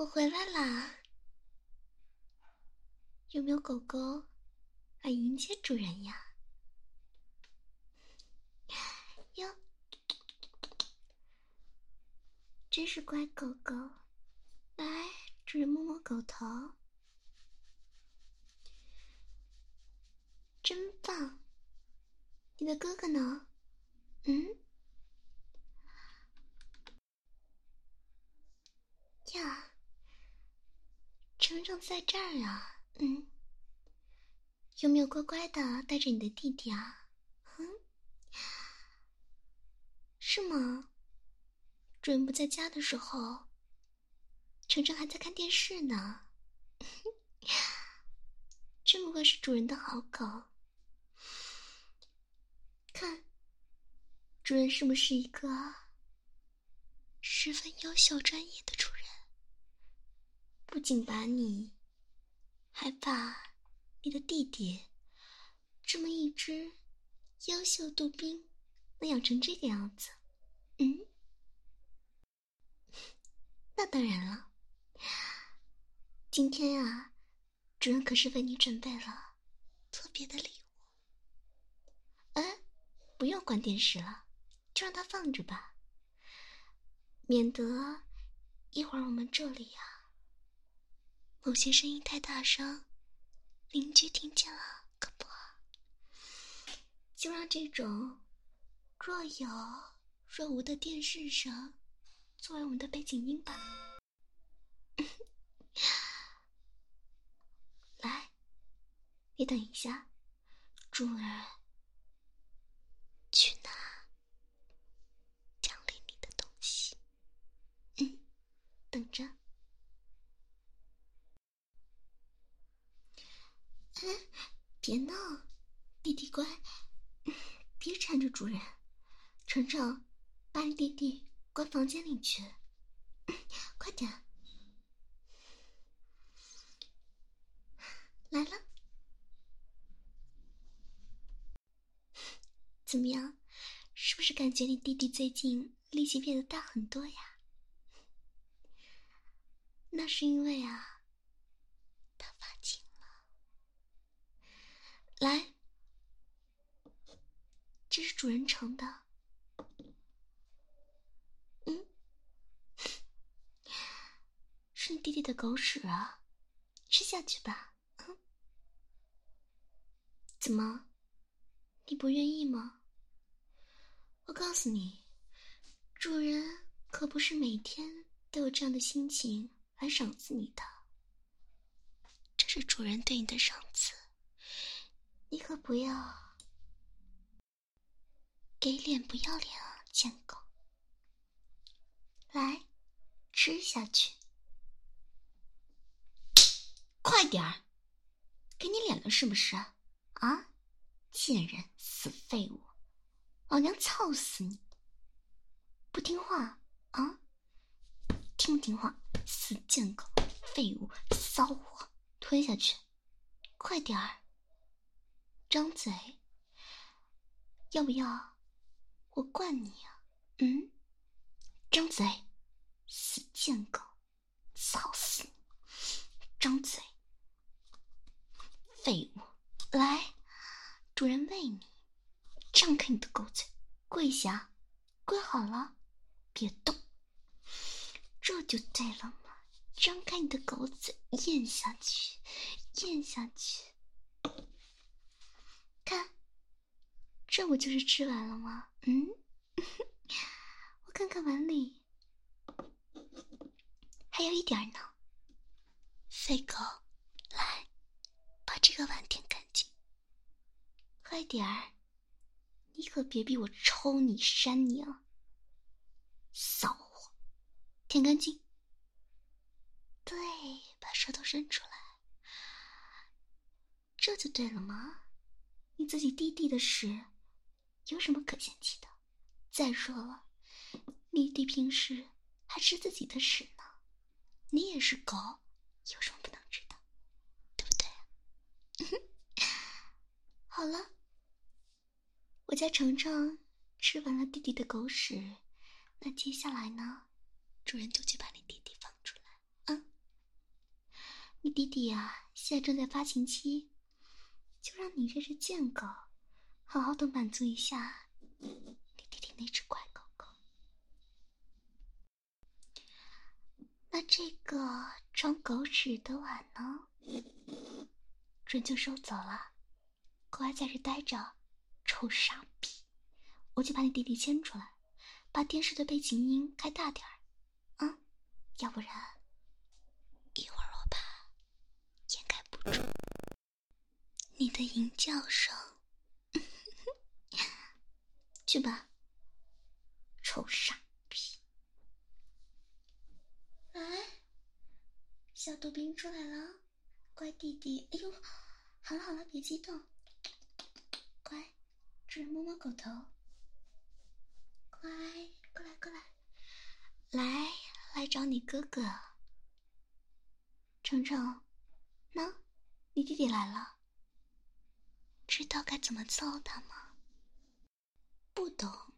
我回来啦！有没有狗狗来迎接主人呀？哟，真是乖狗狗，来，主人摸摸狗头，真棒！你的哥哥呢？呀，程程在这儿啊。有没有乖乖的带着你的弟弟啊？是吗？主人不在家的时候，程程还在看电视呢。真不愧是主人的好狗。看，主人是不是一个十分优秀专业的主人？不仅把你，还把你的弟弟这么一只优秀杜宾能养成这个样子。那当然了，今天啊，主人可是为你准备了特别的礼物。不用关电视了，就让它放着吧，免得一会儿我们这里啊某些声音太大声，邻居听见了可不好。就让这种若有若无的电视声作为我们的背景音吧。来，你等一下，主人去拿奖励你的东西。等着。别闹，弟弟乖，别缠着主人。程程，把你弟弟关房间里去，快点。来了。怎么样？是不是感觉你弟弟最近力气变得大很多呀？那是因为啊，他发情了。来，这是主人盛的。是你弟弟的狗屎啊，吃下去吧。怎么，你不愿意吗？我告诉你，主人可不是每天都有这样的心情来赏赐你的，这是主人对你的赏赐，你可不要给脸不要脸啊，贱狗！来，吃下去，快点儿！给你脸了是不是？啊，贱人，死废物！老娘操死你！不听话啊？听不听话？死贱狗，废物，骚货，吞下去！快点儿！张嘴！要不要我灌你啊？张嘴！死贱狗，操死你！张嘴！废物！来，主人喂你，张开你的狗嘴，跪下，跪好了，别动，这就对了嘛！张开你的狗嘴，咽下去，咽下去。看，这不就是吃完了吗？我看看碗里还有一点呢。废狗，来，把这个碗舔干净，快点儿！你可别逼我抽你扇你啊！骚货，舔干净。对，把舌头伸出来，这就对了嘛。你自己弟弟的屎有什么可嫌弃的？再说了，你弟平时还吃自己的屎呢，你也是狗，有什么不能吃的，对不对？好了，我家程程吃完了弟弟的狗屎，那接下来呢，主人就去把你弟弟放出来。 你弟弟啊，现在正在发情期，就让你这只贱狗好好的满足一下你弟弟那只乖狗狗。那这个装狗屎的碗呢，准就收走了，乖在这待着，臭傻逼！我就把你弟弟牵出来，把电视的背景音开大点儿，啊，要不然一会儿我怕掩盖不住你的淫叫声。去吧，臭傻逼！来，小杜宾出来了，乖弟弟。哎呦，好了好了，别激动，乖，主人摸摸狗头。乖，过来过来，来找你哥哥。程程，喏，你弟弟来了。知道该怎么揍他吗？不懂。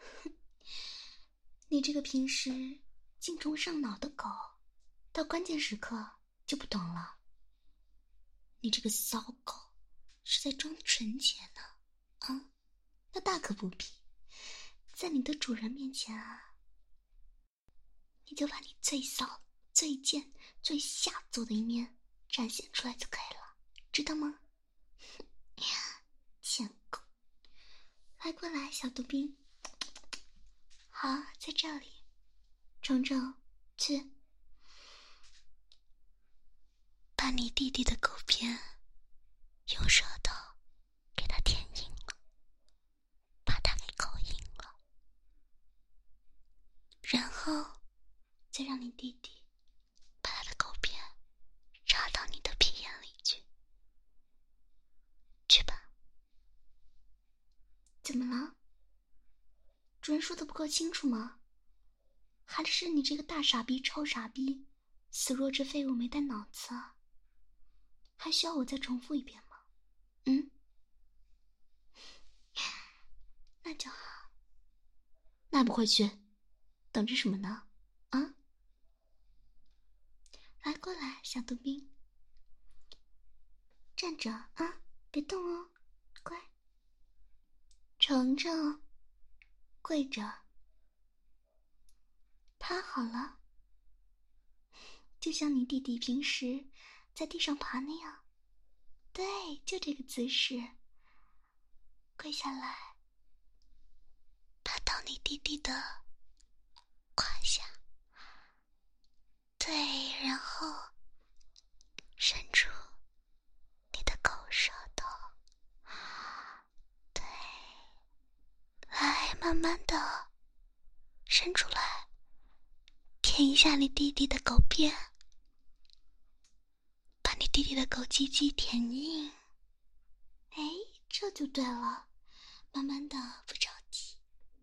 你这个平时精虫上脑的狗，到关键时刻就不懂了。你这个骚狗是在装纯洁呢，啊，那大可不必。在你的主人面前啊，你就把你最骚、最贱、最下作的一面展现出来就可以了，知道吗？贱狗，来过来，小杜宾。好，在这里，程程，去把你弟弟的狗边用舌头给他舔硬了，把他给口硬了，然后再让你弟弟把他的狗边插到你的屁眼里去。去吧。怎么了？主人说的不够清楚吗？还是你这个大傻逼、臭傻逼、死弱之废物没带脑子啊？还需要我再重复一遍吗？嗯？那就好。那不回去，等着什么呢？啊？来，过来，小杜宾，站着啊，别动哦，乖。程程，跪着，趴好了，就像你弟弟平时在地上爬那样。对，就这个姿势，跪下来，趴到你弟弟的胯下。对，然后伸出你的狗舌头。对，来，慢慢的伸出来，舔一下你弟弟的狗便，把你弟弟的狗鸡鸡舔硬。哎，这就对了，慢慢的，不着急。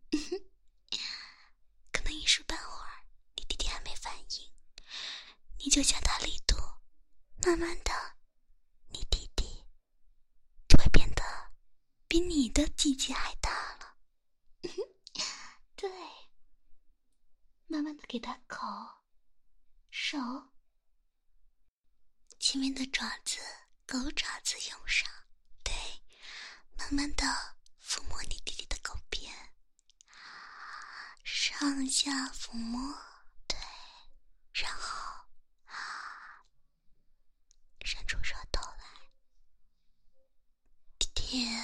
可能一时半会儿你弟弟还没反应，你就加大力度，慢慢的你弟弟就会变得比你的鸡鸡还大了。对，慢慢的给他口手，前面的爪子狗爪子用上。对，慢慢的抚摸你弟弟的狗边，上下抚摸。对，然后伸出舌头来舔。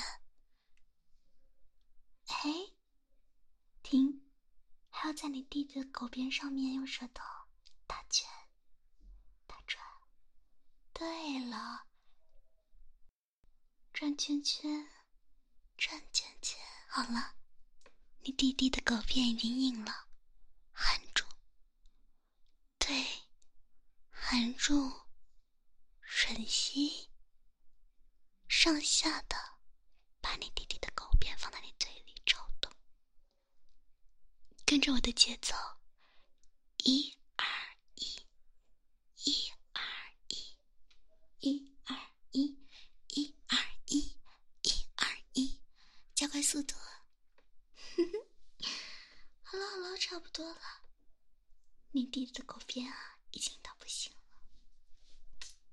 哎，停，还要在你弟弟的狗边上面用舌头打圈打转。对了，转圈圈，转圈圈。好了，你弟弟的狗便已经硬了，含住。对，含住，吮吸，上下的把你弟弟的狗便放在你嘴里抽动，跟着我的节奏，一二一，一二一，一二一，一二一，一二一，加快速度。好了好了，差不多了。你弟弟的狗便啊，已经到不行了。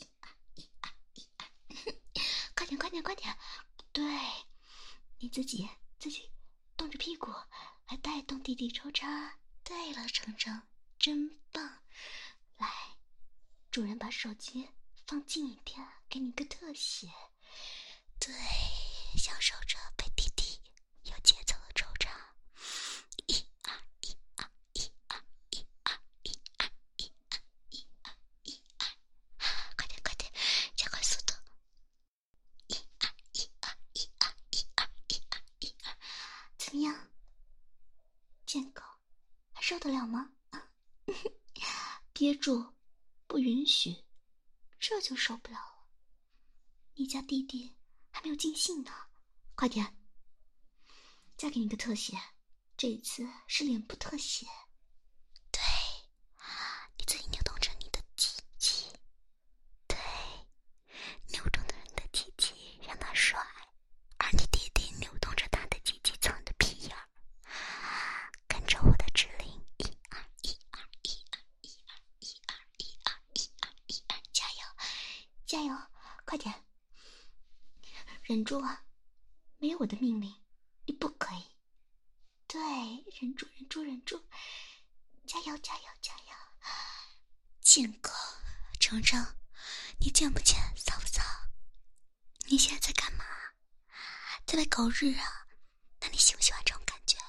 快点快点快点！对，你自己动着屁股来带动弟弟抽插。对了，程程，真棒！来，主人把手机放近一点，给你个特写。对，享受着被弟弟有节奏的抽插。一二一二一二一二一二一二一二一二，快点快点，加快速度！一二一二一二一二一二一二，怎么样？贱狗，还受得了吗？憋住，不允许，这就受不了了。你家弟弟还没有尽兴呢，快点！再给你个特写，这一次是脸部特写。对，你自己扭动着你的鸡鸡，对，扭动着你的鸡鸡让它甩，而你弟弟扭动着他的鸡鸡做你的屁眼儿，跟着我的指令，一二一二一二一二一二一二一二一二，加油加油，快点！忍住啊，没有我的命令你不可以。对，忍住忍住忍住，加油加油加油！ 贱狗，程程，你贱不贱，骚不骚？你现在在干嘛？在喂狗日啊？那你喜不喜欢这种感觉？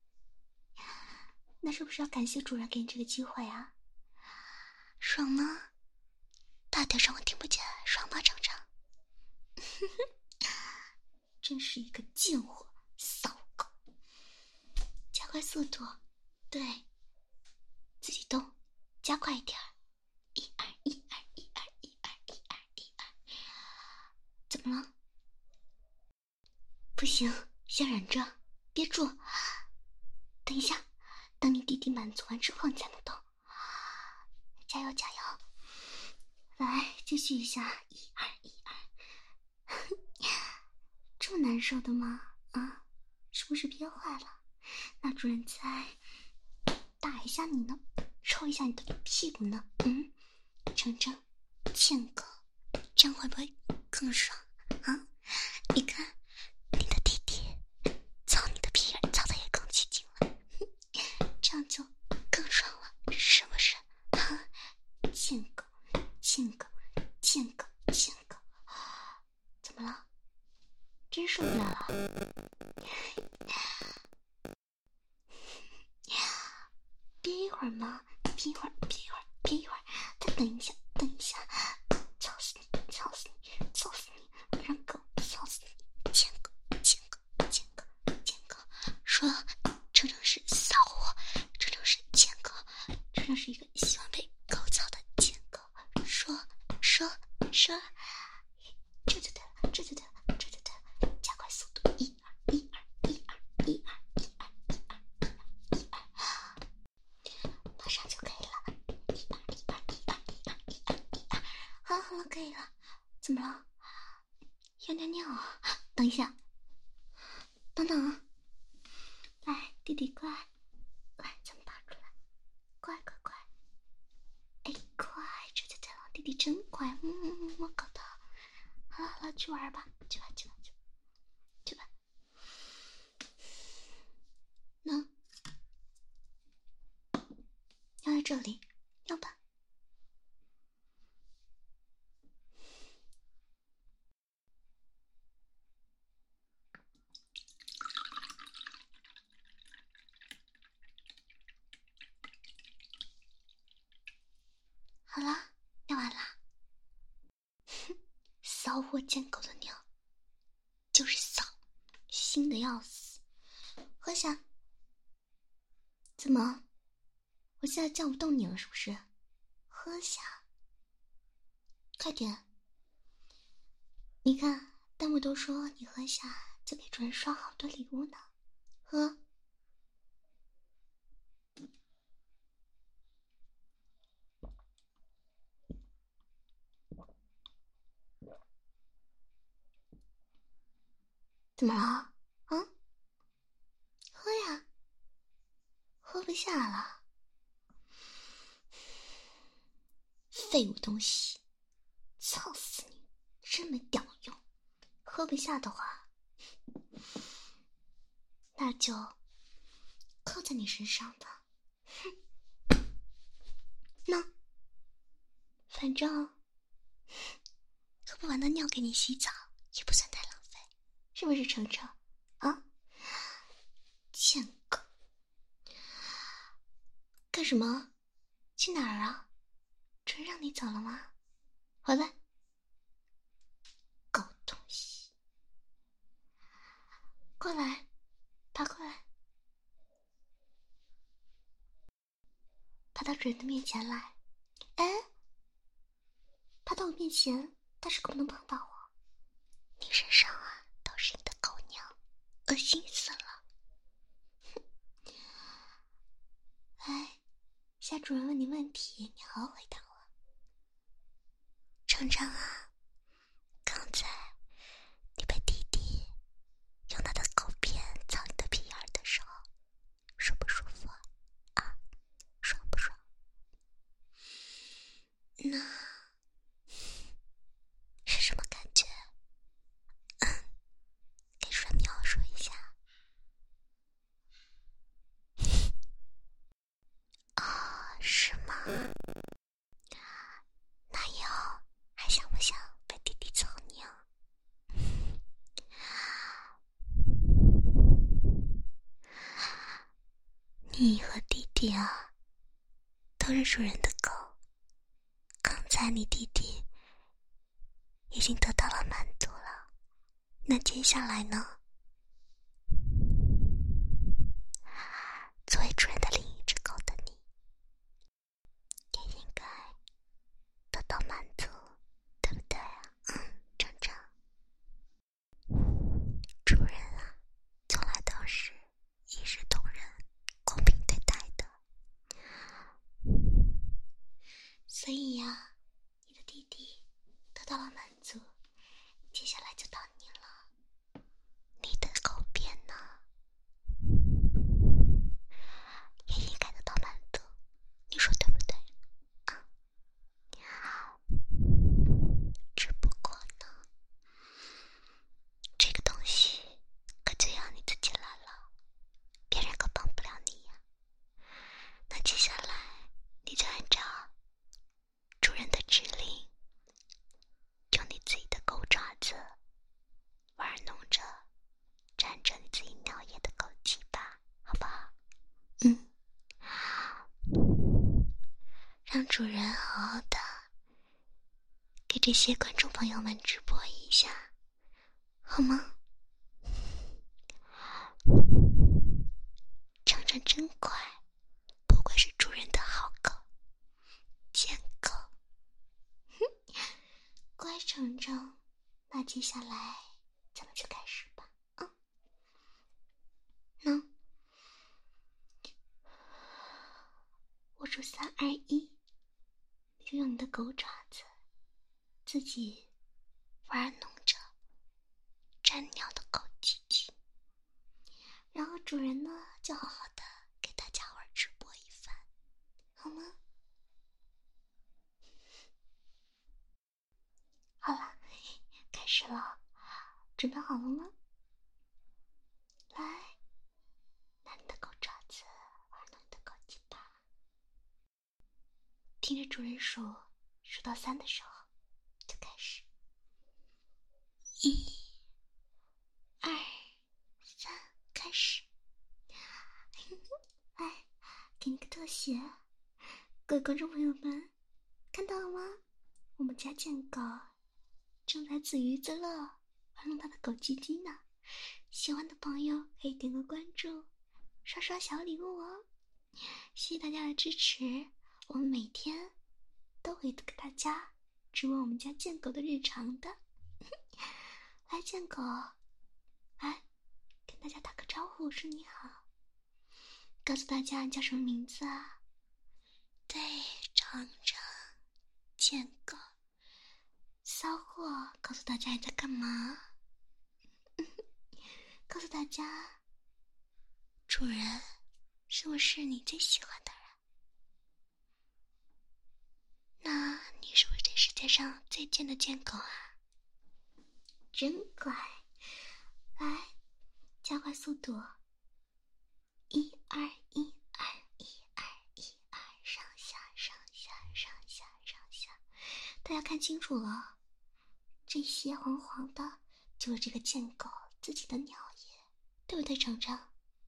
那是不是要感谢主人给你这个机会啊？爽吗？大点声，我听不见，爽吗，程程？真是一个贱货，骚狗！加快速度，对，自己动，加快一点儿。1、2、1、2、1、2、1、2、1、2、1、2。怎么了？不行，先忍着，憋住。等一下，等你弟弟满足完之后，你才能动。加油，加油！来，继续一下，1、2、1、2。这么难受的吗？啊，是不是憋坏了？那主人再打一下你呢，抽一下你的屁股呢？程程，贱狗，这样会不会更爽啊？你看，你的弟弟操你的屁眼，操的也更起劲了，这样就更爽了，是不是？啊，贱狗，贱狗，贱狗，贱狗，怎么了？真受不了了。憋一会儿嘛，憋一会儿，憋一会儿，憋一会儿，再等一下，等一下，操死你，操死你，操死你，让狗操死你，贱狗，贱狗，贱狗，贱狗！说，程程是骚货，程程是贱狗，程程是一个喜欢被狗操的贱狗。说，这就对了，这就对了，这就对了，加快速度，1、2、1、2、1、2、1、2、1、2、1、2、1、2。马上就可以了，1、2、1、2、1、2、1、2、1、2、1、2。好了好了，可以了。怎么了？要尿尿啊？等一下，等等啊！来，弟弟乖，来，咱们拔出来，乖乖乖，哎乖，这就对了，弟弟真乖，摸狗头。好了好了，去玩吧，去吧去吧去吧去吧。那尿在这里，尿吧。好了，尿完了。骚货贱狗的尿，就是骚，腥的要死。喝下。怎么？我现在叫不动你了是不是？喝下，快点！你看弹幕都说你喝下就给主人刷好多礼物呢。喝。怎么了？啊？喝呀！喝不下了。废物东西，操死你！真没屌用。喝不下的话，那就扣在你身上的。哼，那反正喝不完的尿给你洗澡也不算太浪费，是不是程程啊？贱狗，干什么？去哪儿啊？真让你走了吗？回来，狗东西，过来，爬过来，爬到主人的面前来。哎，爬到我面前，但是可不能碰到我。你身上啊都是你的狗尿，恶心死了。来，下主人问你问题，你好好回答我。程程啊，刚才你被弟弟用他的狗鞭操你的屁眼的时候，舒不舒服啊？爽不爽？那是什么感觉？给主人描述一下。啊，是吗？ 你和弟弟啊，都是主人的狗。刚才你弟弟已经得到了满足了，那接下来呢？作为主人的另一只狗的你，也应该得到满足，对不对啊？程程，主人啊，从来都是一视同仁、公平对待的。所以呀，你的弟弟得到了满足，接下来就到你了。你的狗便呢，也应该得到满足，你说对不对啊？只不过呢，这个东西可就要你自己来了，别人可帮不了你呀。那接下来你就按照主人的指令，用你自己的狗爪子玩弄着沾着你自己尿液的狗鸡巴，好不好？让主人好好的给这些观众朋友们直播一下，好吗？程程真乖，不愧是主人的好狗，贱狗。乖程程，那接下来咱们就开始吧。我数3、2、1，你就用你的狗爪子自己玩弄着沾尿的狗鸡鸡，然后主人呢就好好的给大家伙直播一番，好吗？好了，开始了，准备好了吗？来，拿你的狗爪子玩弄你的狗鸡巴，听着主人数到3的时候就开始。1、2、3，开始。来，给你个特写，各位观众朋友们，看到了吗？我们家贱狗正在自娱自乐，玩弄他的狗鸡鸡呢。喜欢的朋友可以点个关注，刷刷小礼物哦。谢谢大家的支持，我们每天都会给大家直播我们家贱狗的日常的。来，贱狗，来跟大家打个招呼，说你好，告诉大家你叫什么名字啊？对，程程，贱狗，骚货，告诉大家你在干嘛？告诉大家，主人是不是你最喜欢的人？那你是不是这世界上最贱的贱狗啊？真乖，来，加快速度，1、2、1、2、1、2、1、2，上下上下上下上下，大家看清楚了，这些黄黄的就是这个贱狗自己的尿液，对不对，程程？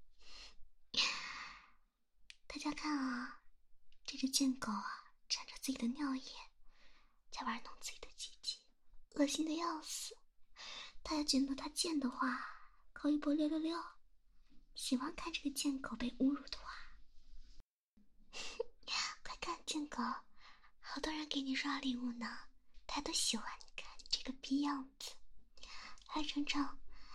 大家看啊，这只贱狗啊，沾着自己的尿液，在玩弄自己的鸡鸡，恶心的要死。大家觉得它贱的话，扣一波666。喜欢看这个贱狗被侮辱的话，快看贱狗，好多人给你刷礼物呢，大家都喜欢你看你这个逼样子。来，程程，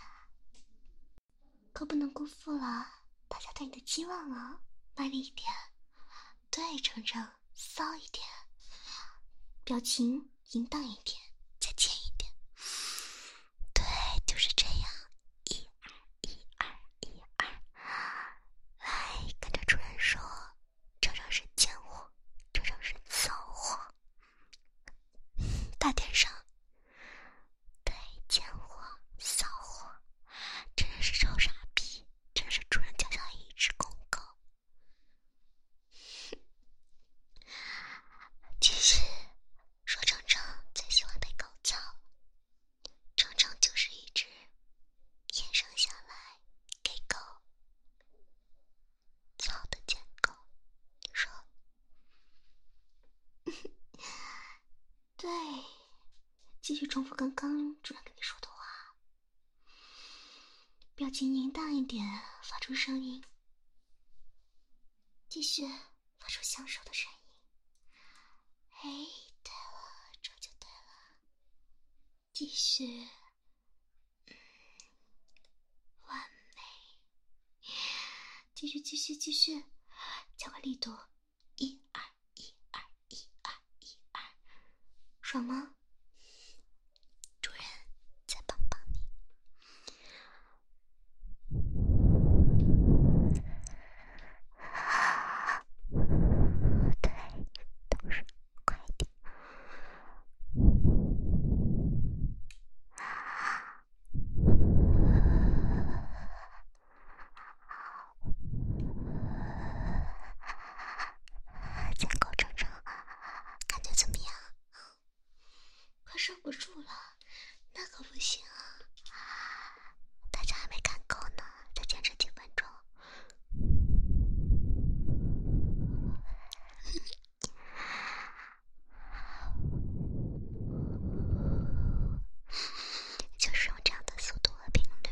可不能辜负了大家对你的期望啊！卖力一点，对，程程，骚一点，表情淫荡一点，再贱一点。对，就是这样。1、2、1、2、1、2，来跟着主人说，程程是贱货，程程是骚货，大点声。对，贱货、骚货，真是臭傻逼，真是主人脚下一只公狗。继续说程程最喜欢的继续重复刚刚主人跟你说的话，表情凝淡一点，发出声音，继续发出享受的声音。哎，对了，这就对了，继续，完美，继续继续继续，加快力度，一二一二一二一二，爽吗？主人再帮帮你。对，都是快点。建构成成，感觉怎么样？快受不住了，那可不行啊！大家还没看够呢，再坚持几分钟。就是用这样的速度和频率。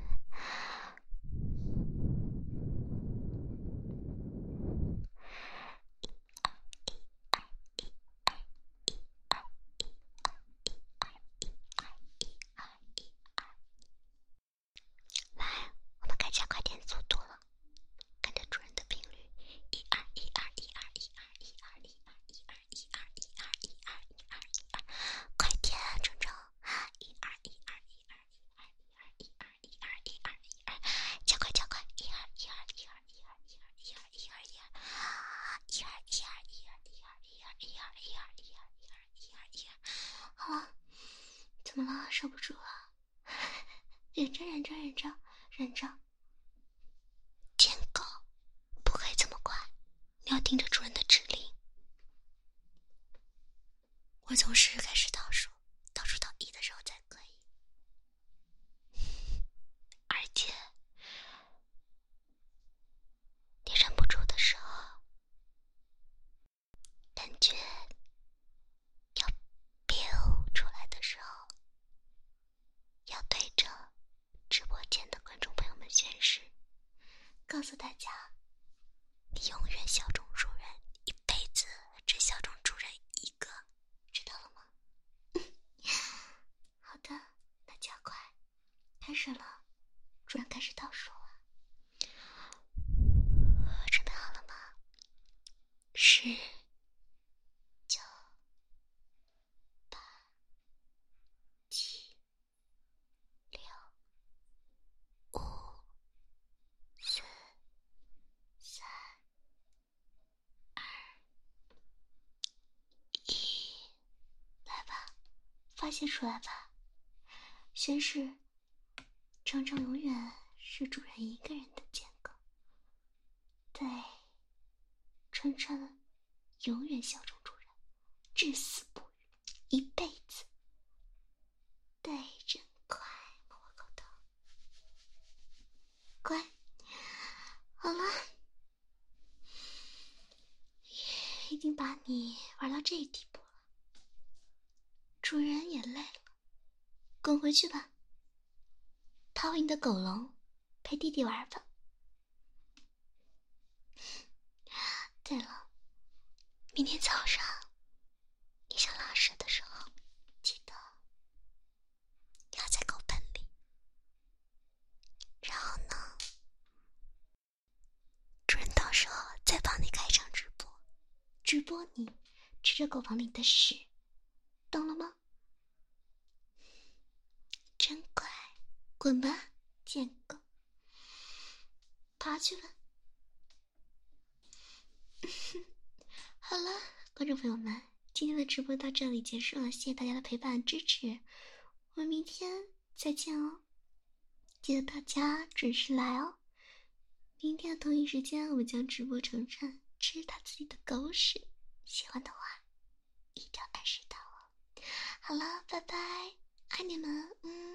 来，我们该加快点速度了，跟着主人的频率，一二一二一二一二一二一二一二一二一二一二一二一二，快点，整整，一二一二一二一二一二一二一二一二，加快加快，一二一二一二一二一二一二一二一二一二一二一二一二一二一二一二一二一二一二，好了，怎么了？受不住了，忍着忍着忍着忍着。贱狗，不可以这么快，你要听着主人的指令。我从10开始倒数，倒数到1的时候才可以。而且，你忍不住的时候，感觉要飙出来的时候，要对着直播间的观众朋友们宣誓，告诉大家，你永远效忠主人，一辈子只效忠主人一个，知道了吗？好的，那加快，开始了，主人开始倒数了，准备好了吗？10、9、8、7、6、5、4、3、2、1，来吧，发泄出来吧，宣誓，程程永远是主人一个人的贱狗，对，程程永远效忠主人，至死不渝，一辈子。对，真快，摸我口头，乖，好了，已经把你玩到这地步了，主人也累了，滚回去吧，掏你的狗笼，陪弟弟玩吧。对了，明天早上你想拉屎的时候，记得要在狗盆里，然后呢，主人到时候再帮你开场直播，直播你吃着狗房里的屎，懂了吗？真乖，滚吧，贱狗，爬去吧。好了，观众朋友们，今天的直播到这里结束了，谢谢大家的陪伴支持，我们明天再见哦，记得大家准时来哦。明天的同一时间，我们将直播程程吃他自己的狗屎，喜欢的话一定要按时到哦。好了，拜拜，爱你们，